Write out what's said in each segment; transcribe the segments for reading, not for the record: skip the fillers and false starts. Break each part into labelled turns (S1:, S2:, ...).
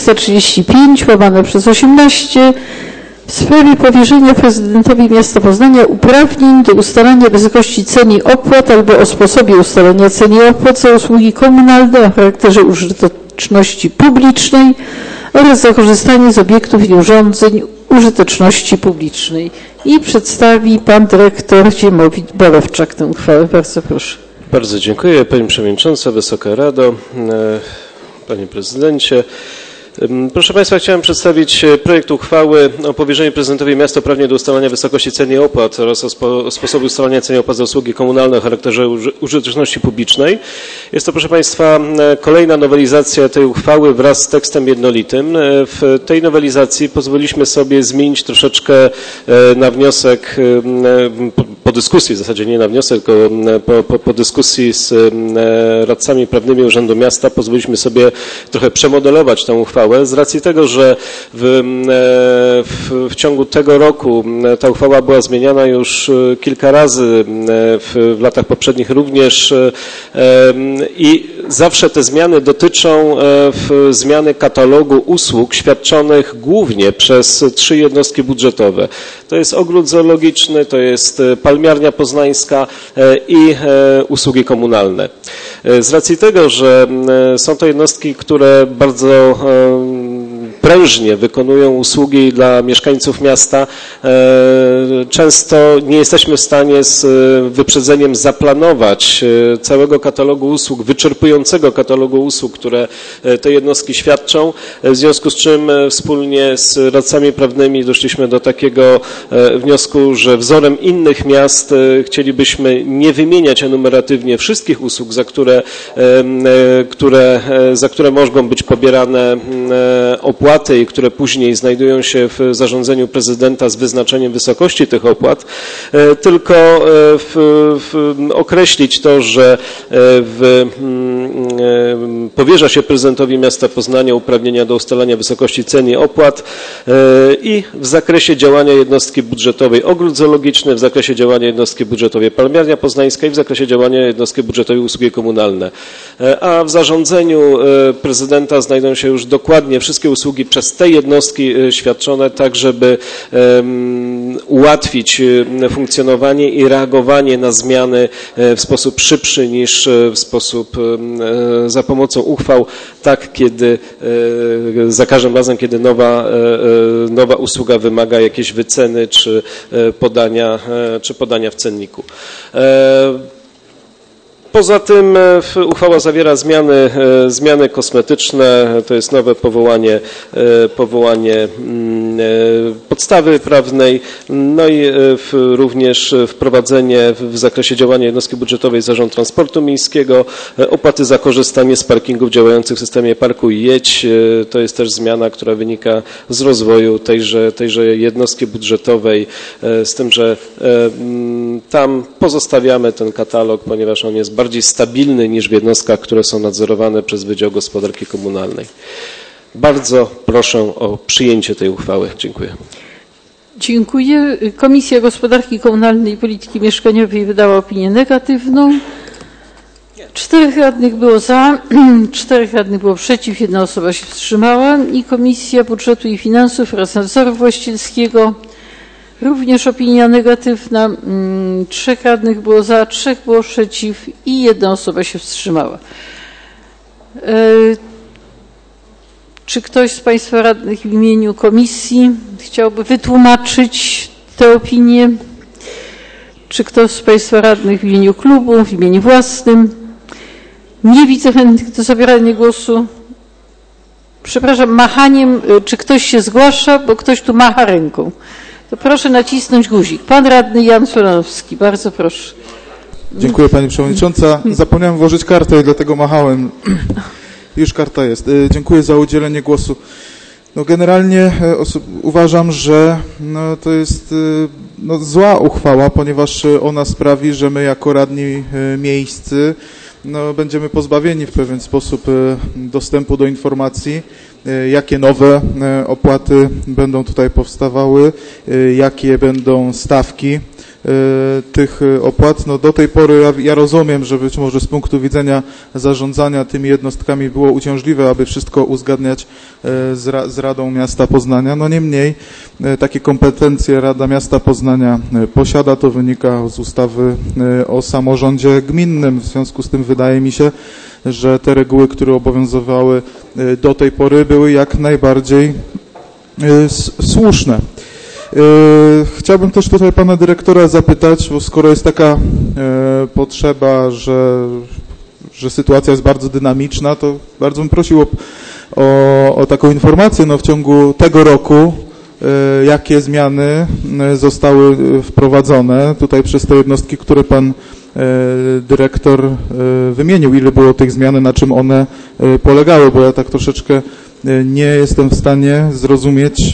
S1: 335/18 w sprawie powierzenia prezydentowi miasta Poznania uprawnień do ustalania wysokości ceny opłat albo o sposobie ustalania ceny opłat za usługi komunalne o charakterze użyteczności publicznej oraz za korzystanie z obiektów i urządzeń użyteczności publicznej. I przedstawi pan dyrektor Ziemowit Borowczak tę uchwałę. Bardzo proszę.
S2: Bardzo dziękuję Pani Przewodnicząca, Wysoka Rado, Panie Prezydencie. Proszę Państwa, chciałem przedstawić projekt uchwały o powierzeniu prezydentowi miasta uprawnień do ustalania wysokości ceny opłat oraz o sposobie ustalania ceny opłat za usługi komunalne o charakterze użyteczności publicznej. Jest to, proszę Państwa, kolejna nowelizacja tej uchwały wraz z tekstem jednolitym. W tej nowelizacji pozwoliliśmy sobie zmienić troszeczkę na wniosek, po dyskusji w zasadzie nie na wniosek, tylko po dyskusji z radcami prawnymi Urzędu Miasta pozwoliliśmy sobie trochę przemodelować tę uchwałę z racji tego, że w ciągu tego roku ta uchwała była zmieniana już kilka razy, w latach poprzednich również i zawsze te zmiany dotyczą zmiany katalogu usług świadczonych głównie przez 3 jednostki budżetowe. To jest ogród zoologiczny, to jest palmiarnia poznańska i usługi komunalne. Z racji tego, że są to jednostki, które bardzo prężnie wykonują usługi dla mieszkańców miasta, często nie jesteśmy w stanie z wyprzedzeniem zaplanować całego katalogu usług, wyczerpującego katalogu usług, które te jednostki świadczą, w związku z czym wspólnie z radcami prawnymi doszliśmy do takiego wniosku, że wzorem innych miast chcielibyśmy nie wymieniać enumeratywnie wszystkich usług, za które mogą być pobierane opłaty i które później znajdują się w zarządzeniu prezydenta z wyznaczeniem wysokości tych opłat, tylko określić to, że powierza się prezydentowi miasta Poznania uprawnienia do ustalania wysokości ceny opłat i w zakresie działania jednostki budżetowej ogród zoologiczny, w zakresie działania jednostki budżetowej palmiarnia poznańska i w zakresie działania jednostki budżetowej usługi komunalne. A w zarządzeniu prezydenta znajdą się już dokładnie wszystkie usługi przez te jednostki świadczone, tak żeby ułatwić funkcjonowanie i reagowanie na zmiany w sposób szybszy niż w sposób za pomocą uchwał, tak kiedy za każdym razem, kiedy nowa usługa wymaga jakiejś wyceny czy podania w cenniku. Poza tym uchwała zawiera zmiany kosmetyczne, to jest nowe powołanie podstawy prawnej, no i również wprowadzenie w zakresie działania jednostki budżetowej Zarząd Transportu Miejskiego, opłaty za korzystanie z parkingów działających w systemie Parkuj i Jedź. To jest też zmiana, która wynika z rozwoju tejże jednostki budżetowej, z tym, że tam pozostawiamy ten katalog, ponieważ on jest bardziej stabilny niż w jednostkach, które są nadzorowane przez Wydział Gospodarki Komunalnej. Bardzo proszę o przyjęcie tej uchwały. Dziękuję.
S1: Dziękuję. Komisja Gospodarki Komunalnej i Polityki Mieszkaniowej wydała opinię negatywną. 4 radnych było za, 4 radnych było przeciw, 1 osoba się wstrzymała i Komisja Budżetu i Finansów oraz Nadzoru Właścicielskiego również opinia negatywna. 3 radnych było za, 3 było przeciw i 1 osoba się wstrzymała. Czy ktoś z Państwa radnych w imieniu komisji chciałby wytłumaczyć tę opinię? Czy ktoś z Państwa radnych w imieniu klubu, w imieniu własnym? Nie widzę chętnych do zabierania głosu. Przepraszam, machaniem, czy ktoś się zgłasza, bo ktoś tu macha ręką. To proszę nacisnąć guzik. Pan radny Jan Solanowski, bardzo proszę.
S3: Dziękuję Pani Przewodnicząca. Zapomniałem włożyć kartę i dlatego machałem. Już karta jest. Dziękuję za udzielenie głosu. No generalnie uważam, że to jest zła uchwała, ponieważ ona sprawi, że my jako radni miejscy będziemy pozbawieni w pewien sposób dostępu do informacji, jakie nowe opłaty będą tutaj powstawały, jakie będą stawki tych opłat. No do tej pory ja rozumiem, że być może z punktu widzenia zarządzania tymi jednostkami było uciążliwe, aby wszystko uzgadniać z Radą Miasta Poznania. No niemniej takie kompetencje Rada Miasta Poznania posiada, to wynika z ustawy o samorządzie gminnym. W związku z tym wydaje mi się, że te reguły, które obowiązywały do tej pory, były jak najbardziej słuszne. Chciałbym też tutaj pana dyrektora zapytać, bo skoro jest taka potrzeba, że sytuacja jest bardzo dynamiczna, to bardzo bym prosił o taką informację, no w ciągu tego roku, jakie zmiany zostały wprowadzone tutaj przez te jednostki, które pan dyrektor wymienił, ile było tych zmian, na czym one polegały, bo ja tak troszeczkę nie jestem w stanie zrozumieć.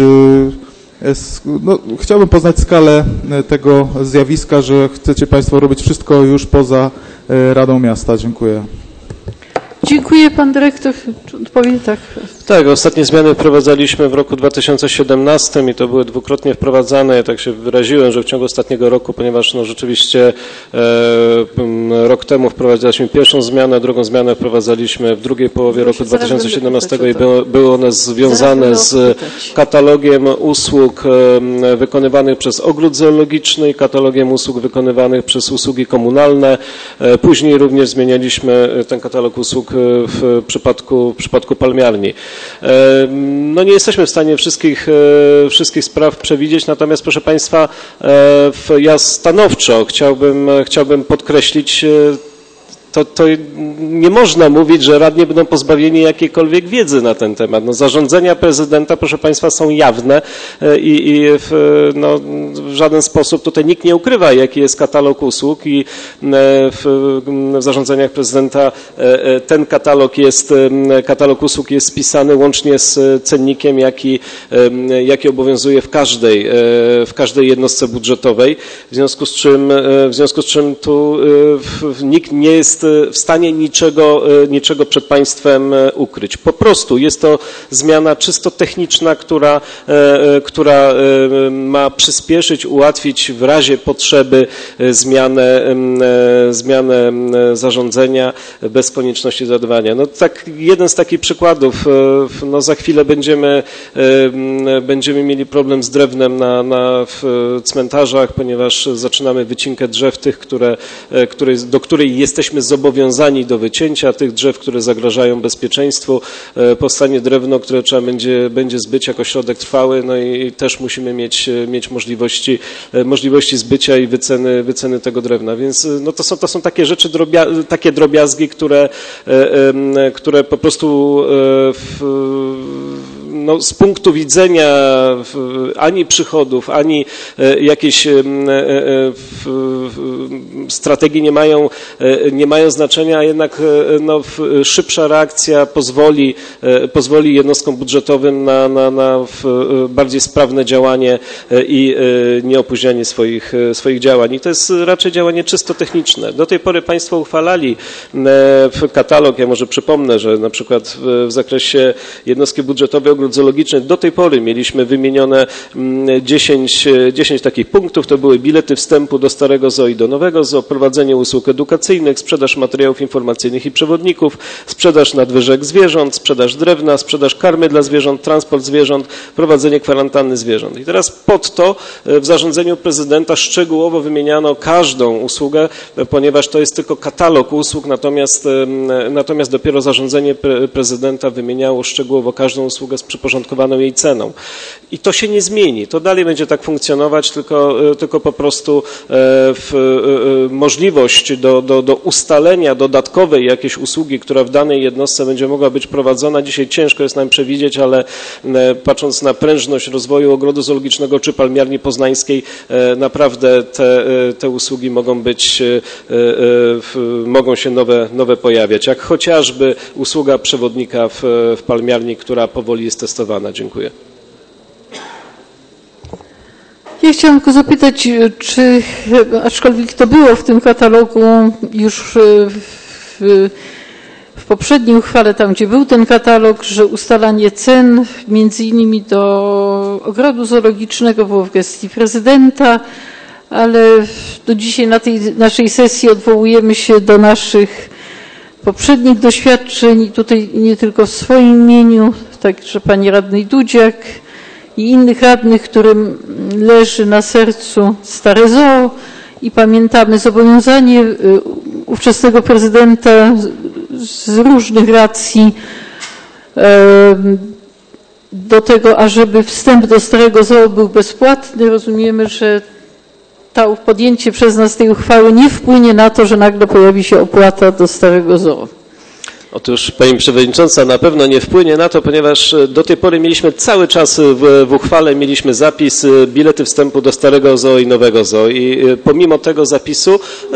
S3: No, chciałbym poznać skalę tego zjawiska, że chcecie państwo robić wszystko już poza Radą Miasta. Dziękuję.
S1: Dziękuję. Pan dyrektor odpowie tak.
S2: Tak, ostatnie zmiany wprowadzaliśmy w roku 2017 i to były dwukrotnie wprowadzane. Ja tak się wyraziłem, że w ciągu ostatniego roku, ponieważ no rzeczywiście rok temu wprowadziliśmy pierwszą zmianę, drugą zmianę wprowadzaliśmy w drugiej połowie roku 2017 i były one związane z katalogiem usług wykonywanych przez ogród zoologiczny i katalogiem usług wykonywanych przez usługi komunalne. Później również zmienialiśmy ten katalog usług w przypadku palmiarni. No nie jesteśmy w stanie wszystkich spraw przewidzieć, natomiast proszę Państwa, ja stanowczo chciałbym podkreślić, to nie można mówić, że radni będą pozbawieni jakiejkolwiek wiedzy na ten temat. No, zarządzenia prezydenta, proszę Państwa, są jawne i w żaden sposób tutaj nikt nie ukrywa, jaki jest katalog usług i w zarządzeniach prezydenta ten katalog usług jest spisany łącznie z cennikiem, jaki obowiązuje w każdej jednostce budżetowej, w związku z czym tu nikt nie jest w stanie niczego przed państwem ukryć. Po prostu jest to zmiana czysto techniczna, która ma przyspieszyć, ułatwić w razie potrzeby zmianę zarządzenia bez konieczności zadawania. No tak, jeden z takich przykładów, no za chwilę będziemy mieli problem z drewnem w cmentarzach, ponieważ zaczynamy wycinkę drzew tych, do której jesteśmy zobowiązani do wycięcia, tych drzew, które zagrażają bezpieczeństwu. Powstanie drewno, które trzeba będzie zbyć jako środek trwały, no i też musimy mieć możliwości zbycia i wyceny tego drewna. Więc no to są takie rzeczy, takie drobiazgi, które po prostu no, z punktu widzenia ani przychodów, ani jakiejś strategii nie mają znaczenia, a jednak no, szybsza reakcja pozwoli jednostkom budżetowym na bardziej sprawne działanie i nieopóźnianie swoich działań. I to jest raczej działanie czysto techniczne. Do tej pory Państwo uchwalali katalog, ja może przypomnę, że na przykład w zakresie jednostki budżetowej ogród zoologiczny do tej pory mieliśmy wymienione 10 takich punktów. To były bilety wstępu do starego zoo i do nowego zoo, prowadzenie usług edukacyjnych, sprzedaż materiałów informacyjnych i przewodników, sprzedaż nadwyżek zwierząt, sprzedaż drewna, sprzedaż karmy dla zwierząt, transport zwierząt, prowadzenie kwarantanny zwierząt. I teraz pod to w zarządzeniu prezydenta szczegółowo wymieniano każdą usługę, ponieważ to jest tylko katalog usług, natomiast dopiero zarządzenie prezydenta wymieniało szczegółowo każdą usługę z przyporządkowaną jej ceną. I to się nie zmieni. To dalej będzie tak funkcjonować, tylko po prostu możliwość do ustalenia dodatkowej jakiejś usługi, która w danej jednostce będzie mogła być prowadzona. Dzisiaj ciężko jest nam przewidzieć, ale patrząc na prężność rozwoju ogrodu zoologicznego czy palmiarni poznańskiej, naprawdę te usługi mogą się nowe pojawiać, jak chociażby usługa przewodnika w palmiarni, która powoli jest testowana. Dziękuję.
S1: Ja chciałam tylko zapytać, czy aczkolwiek to było w tym katalogu już w poprzedniej uchwale, tam gdzie był ten katalog, że ustalanie cen między innymi do ogrodu zoologicznego było w gestii prezydenta, ale do dzisiaj na tej naszej sesji odwołujemy się do naszych poprzednich doświadczeń i tutaj nie tylko w swoim imieniu, także pani radnej Dudziak i innych radnych, którym leży na sercu Stare Zoo i pamiętamy zobowiązanie ówczesnego prezydenta z różnych racji do tego, ażeby wstęp do Starego Zoo był bezpłatny. Rozumiemy, że podjęcie przez nas tej uchwały nie wpłynie na to, że nagle pojawi się opłata do Starego Zoo.
S2: Otóż Pani Przewodnicząca, na pewno nie wpłynie na to, ponieważ do tej pory mieliśmy cały czas w uchwale mieliśmy zapis bilety wstępu do Starego Zoo i Nowego Zoo i pomimo tego zapisu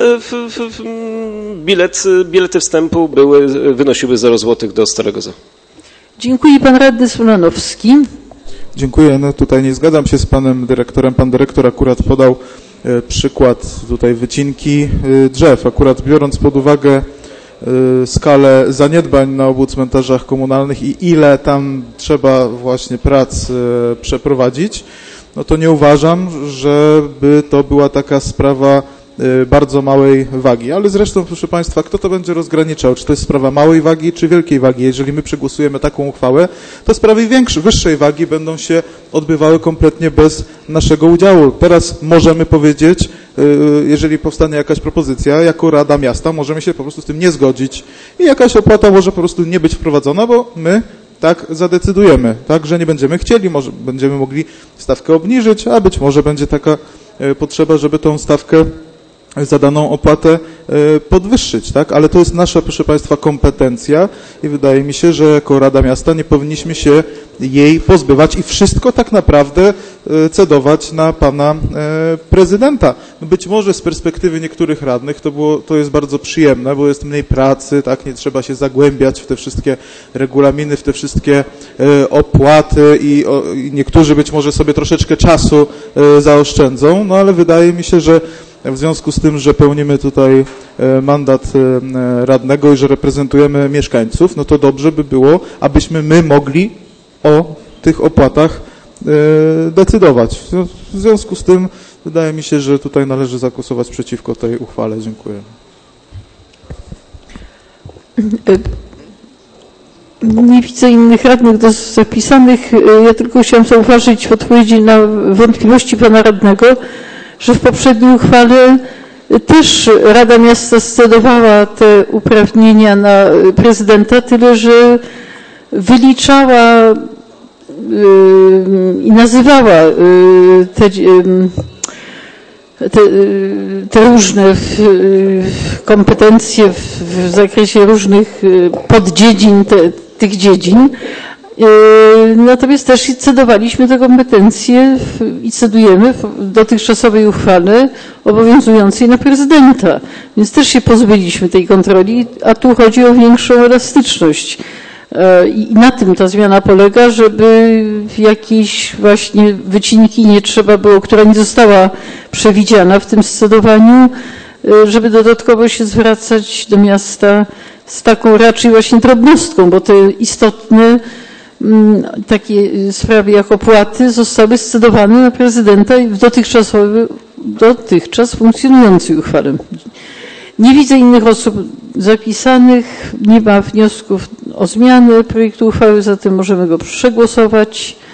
S2: bilety wstępu wynosiły 0 zł do Starego Zoo.
S1: Dziękuję. Pan radny Smolanowski.
S3: Dziękuję. No tutaj nie zgadzam się z panem dyrektorem. Pan dyrektor akurat podał przykład tutaj wycinki drzew. Akurat biorąc pod uwagę skalę zaniedbań na obu cmentarzach komunalnych i ile tam trzeba właśnie prac przeprowadzić, no to nie uważam, żeby to była taka sprawa bardzo małej wagi. Ale zresztą, proszę Państwa, kto to będzie rozgraniczał? Czy to jest sprawa małej wagi, czy wielkiej wagi? Jeżeli my przegłosujemy taką uchwałę, to sprawy wyższej wagi będą się odbywały kompletnie bez naszego udziału. Teraz możemy powiedzieć, jeżeli powstanie jakaś propozycja, jako Rada Miasta możemy się po prostu z tym nie zgodzić i jakaś opłata może po prostu nie być wprowadzona, bo my tak zadecydujemy, tak, że nie będziemy chcieli, może będziemy mogli stawkę obniżyć, a być może będzie taka potrzeba, żeby tą stawkę za daną opłatę podwyższyć, tak? Ale to jest nasza, proszę Państwa, kompetencja i wydaje mi się, że jako Rada Miasta nie powinniśmy się jej pozbywać i wszystko tak naprawdę cedować na pana prezydenta. Być może z perspektywy niektórych radnych to jest bardzo przyjemne, bo jest mniej pracy, tak? Nie trzeba się zagłębiać w te wszystkie regulaminy, w te wszystkie opłaty i niektórzy być może sobie troszeczkę czasu zaoszczędzą, no ale wydaje mi się, że w związku z tym, że pełnimy tutaj mandat radnego i że reprezentujemy mieszkańców, no to dobrze by było, abyśmy my mogli o tych opłatach decydować. W związku z tym wydaje mi się, że tutaj należy zagłosować przeciwko tej uchwale. Dziękuję.
S1: Nie widzę innych radnych zapisanych. Ja tylko chciałam zauważyć w odpowiedzi na wątpliwości pana radnego, że w poprzedniej uchwale też Rada Miasta scedowała te uprawnienia na prezydenta, tyle że wyliczała i nazywała te różne kompetencje w zakresie różnych poddziedzin tych dziedzin. Natomiast też cedowaliśmy te kompetencje i cedujemy w dotychczasowej uchwale obowiązującej na prezydenta. Więc też się pozbyliśmy tej kontroli, a tu chodzi o większą elastyczność. I na tym ta zmiana polega, żeby jakiejś właśnie wycinki nie trzeba było, która nie została przewidziana w tym scedowaniu, żeby dodatkowo się zwracać do miasta z taką raczej właśnie drobnostką, bo te istotne takie sprawy jak opłaty zostały scedowane na prezydenta i w dotychczas funkcjonującej uchwale. Nie widzę innych osób zapisanych, nie ma wniosków o zmianę projektu uchwały, zatem możemy go przegłosować.